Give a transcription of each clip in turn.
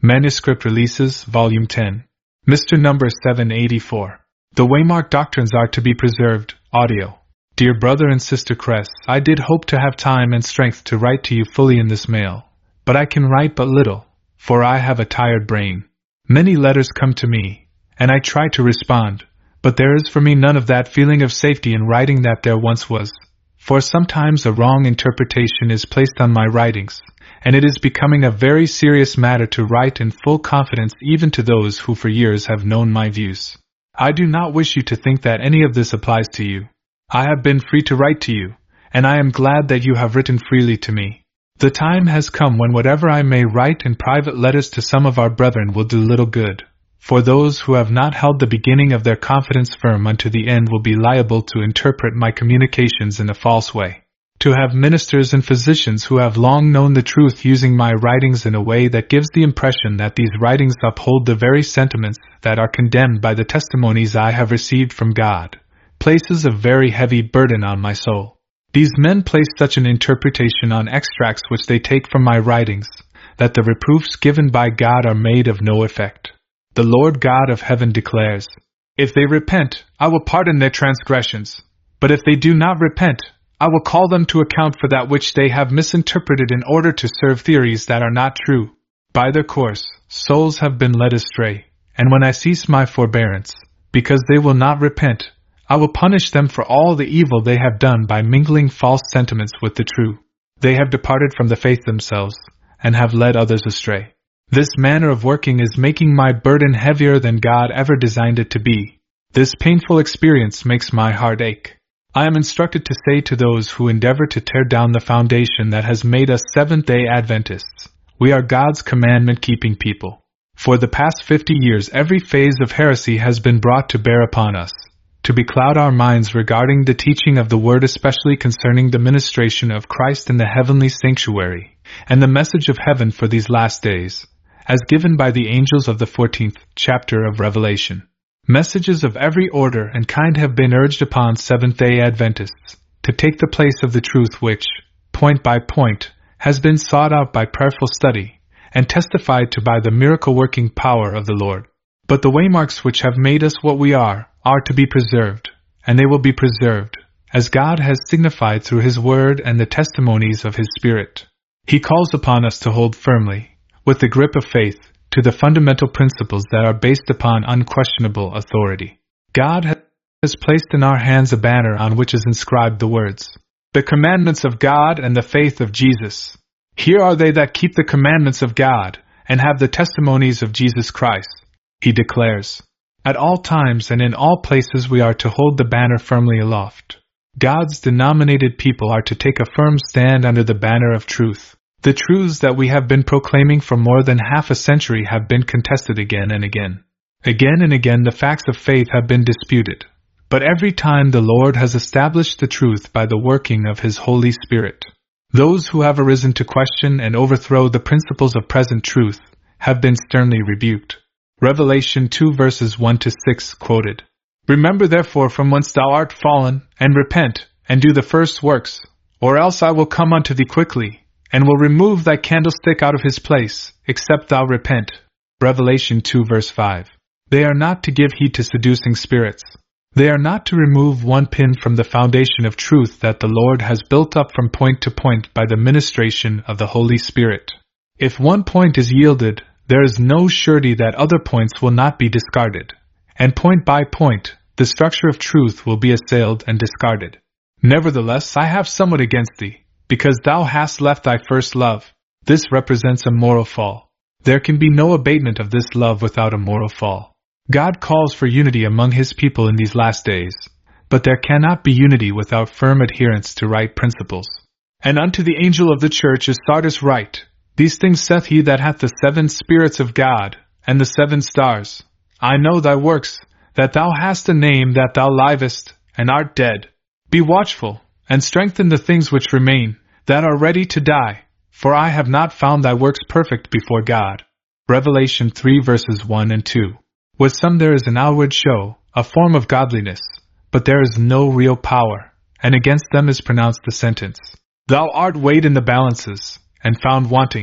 Manuscript Releases, Volume 10. Mr. Number 784. The Waymark Doctrines Are to Be Preserved, Audio. Dear Brother and Sister Cress, I did hope to have time and strength to write to you fully in this mail, but I can write but little, for I have a tired brain. Many letters come to me, and I try to respond, but there is for me none of that feeling of safety in writing that there once was, for sometimes a wrong interpretation is placed on my writings, and it is becoming a very serious matter to write in full confidence even to those who for years have known my views. I do not wish you to think that any of this applies to you. I have been free to write to you, and I am glad that you have written freely to me. The time has come when whatever I may write in private letters to some of our brethren will do little good, for those who have not held the beginning of their confidence firm unto the end will be liable to interpret my communications in a false way. To have ministers and physicians who have long known the truth using my writings in a way that gives the impression that these writings uphold the very sentiments that are condemned by the testimonies I have received from God, places a very heavy burden on my soul. These men place such an interpretation on extracts which they take from my writings, that the reproofs given by God are made of no effect. The Lord God of heaven declares, "If they repent, I will pardon their transgressions, but if they do not repent, I will call them to account for that which they have misinterpreted in order to serve theories that are not true. By their course, souls have been led astray, and when I cease my forbearance, because they will not repent, I will punish them for all the evil they have done by mingling false sentiments with the true. They have departed from the faith themselves, and have led others astray. This manner of working is making my burden heavier than God ever designed it to be. This painful experience makes my heart ache. I am instructed to say to those who endeavor to tear down the foundation that has made us Seventh-day Adventists, we are God's commandment-keeping people. For the past 50 years every phase of heresy has been brought to bear upon us, to becloud our minds regarding the teaching of the Word, especially concerning the ministration of Christ in the heavenly sanctuary, and the message of heaven for these last days, as given by the angels of the 14th chapter of Revelation. Messages of every order and kind have been urged upon Seventh-day Adventists to take the place of the truth which, point by point, has been sought out by prayerful study, and testified to by the miracle-working power of the Lord. But the waymarks which have made us what we are to be preserved, and they will be preserved, as God has signified through His Word and the testimonies of His Spirit. He calls upon us to hold firmly, with the grip of faith, to the fundamental principles that are based upon unquestionable authority. God has placed in our hands a banner on which is inscribed the words, "The commandments of God and the faith of Jesus. Here are they that keep the commandments of God, and have the testimonies of Jesus Christ," he declares. At all times and in all places we are to hold the banner firmly aloft. God's denominated people are to take a firm stand under the banner of truth. The truths that we have been proclaiming for more than half a century have been contested again and again. Again and again the facts of faith have been disputed. But every time the Lord has established the truth by the working of His Holy Spirit. Those who have arisen to question and overthrow the principles of present truth have been sternly rebuked. Revelation 2 verses 1-6 quoted. "Remember therefore from whence thou art fallen, and repent, and do the first works, or else I will come unto thee quickly, and will remove thy candlestick out of his place, except thou repent." Revelation 2 verse 5. They are not to give heed to seducing spirits. They are not to remove one pin from the foundation of truth that the Lord has built up from point to point by the ministration of the Holy Spirit. If one point is yielded, there is no surety that other points will not be discarded, and point by point, the structure of truth will be assailed and discarded. "Nevertheless, I have somewhat against thee, because thou hast left thy first love." This represents a moral fall. There can be no abatement of this love without a moral fall. God calls for unity among His people in these last days, but there cannot be unity without firm adherence to right principles. "And unto the angel of the church of Sardis write, These things saith he that hath the 7 spirits of God, and the 7 stars. I know thy works, that thou hast a name that thou livest, and art dead. Be watchful, and strengthen the things which remain, that are ready to die, for I have not found thy works perfect before God." Revelation 3 verses 1 and 2. With some there is an outward show, a form of godliness, but there is no real power, and against them is pronounced the sentence, "Thou art weighed in the balances, and found wanting."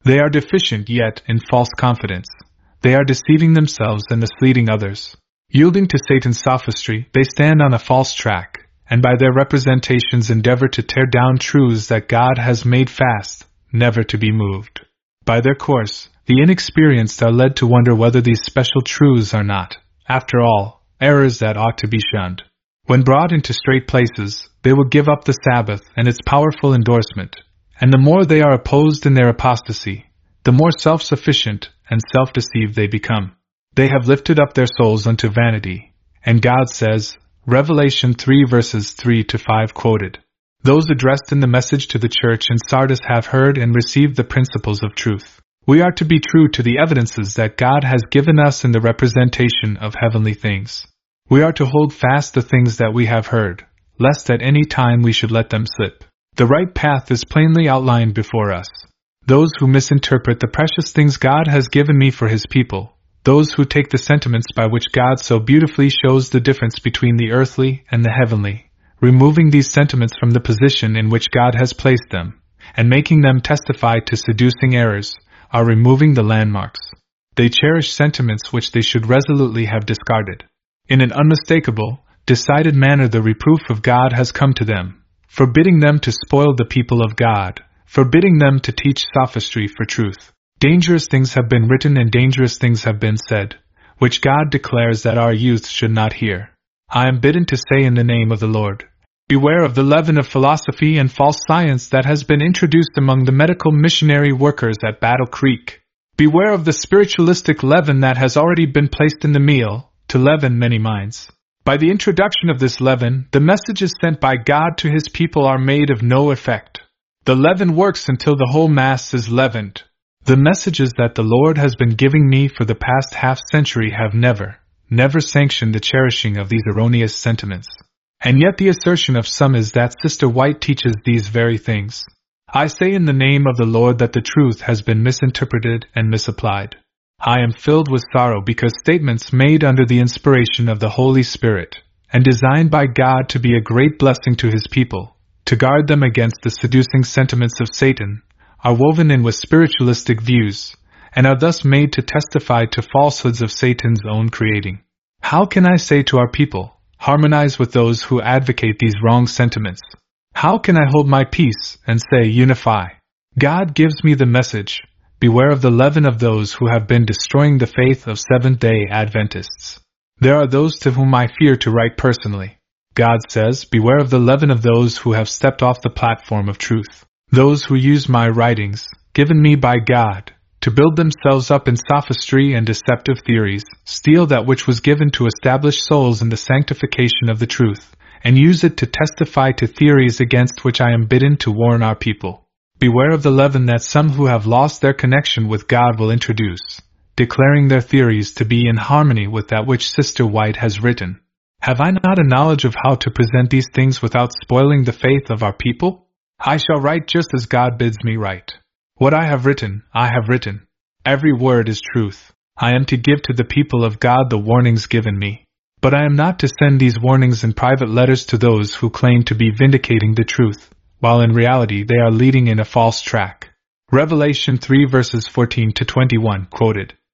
They are deficient yet in false confidence. They are deceiving themselves and misleading others. Yielding to Satan's sophistry, they stand on a false track, and by their representations endeavor to tear down truths that God has made fast, never to be moved. By their course, the inexperienced are led to wonder whether these special truths are not, after all, errors that ought to be shunned. When brought into straight places, they will give up the Sabbath and its powerful endorsement, and the more they are opposed in their apostasy, the more self-sufficient and self-deceived they become. They have lifted up their souls unto vanity, and God says, Revelation 3 verses 3 to 5 quoted, those addressed in the message to the church in Sardis have heard and received the principles of truth. We are to be true to the evidences that God has given us in the representation of heavenly things. We are to hold fast the things that we have heard, lest at any time we should let them slip. The right path is plainly outlined before us. Those who misinterpret the precious things God has given me for His people, those who take the sentiments by which God so beautifully shows the difference between the earthly and the heavenly, removing these sentiments from the position in which God has placed them, and making them testify to seducing errors, are removing the landmarks. They cherish sentiments which they should resolutely have discarded. In an unmistakable, decided manner the reproof of God has come to them, forbidding them to spoil the people of God, forbidding them to teach sophistry for truth. Dangerous things have been written and dangerous things have been said, which God declares that our youth should not hear. I am bidden to say in the name of the Lord, beware of the leaven of philosophy and false science that has been introduced among the medical missionary workers at Battle Creek. Beware of the spiritualistic leaven that has already been placed in the meal, to leaven many minds. By the introduction of this leaven, the messages sent by God to His people are made of no effect. The leaven works until the whole mass is leavened. The messages that the Lord has been giving me for the past half-century have never sanctioned the cherishing of these erroneous sentiments. And yet the assertion of some is that Sister White teaches these very things. I say in the name of the Lord that the truth has been misinterpreted and misapplied. I am filled with sorrow because statements made under the inspiration of the Holy Spirit, and designed by God to be a great blessing to His people, to guard them against the seducing sentiments of Satan, are woven in with spiritualistic views, and are thus made to testify to falsehoods of Satan's own creating. How can I say to our people, harmonize with those who advocate these wrong sentiments? How can I hold my peace and say unify? God gives me the message, beware of the leaven of those who have been destroying the faith of Seventh-day Adventists. There are those to whom I fear to write personally. God says, beware of the leaven of those who have stepped off the platform of truth. Those who use my writings, given me by God, to build themselves up in sophistry and deceptive theories, steal that which was given to establish souls in the sanctification of the truth, and use it to testify to theories against which I am bidden to warn our people. Beware of the leaven that some who have lost their connection with God will introduce, declaring their theories to be in harmony with that which Sister White has written. Have I not a knowledge of how to present these things without spoiling the faith of our people? I shall write just as God bids me write. What I have written, I have written. Every word is truth. I am to give to the people of God the warnings given me. But I am not to send these warnings in private letters to those who claim to be vindicating the truth, while in reality they are leading in a false track. Revelation 3 verses 14 to 21 quoted.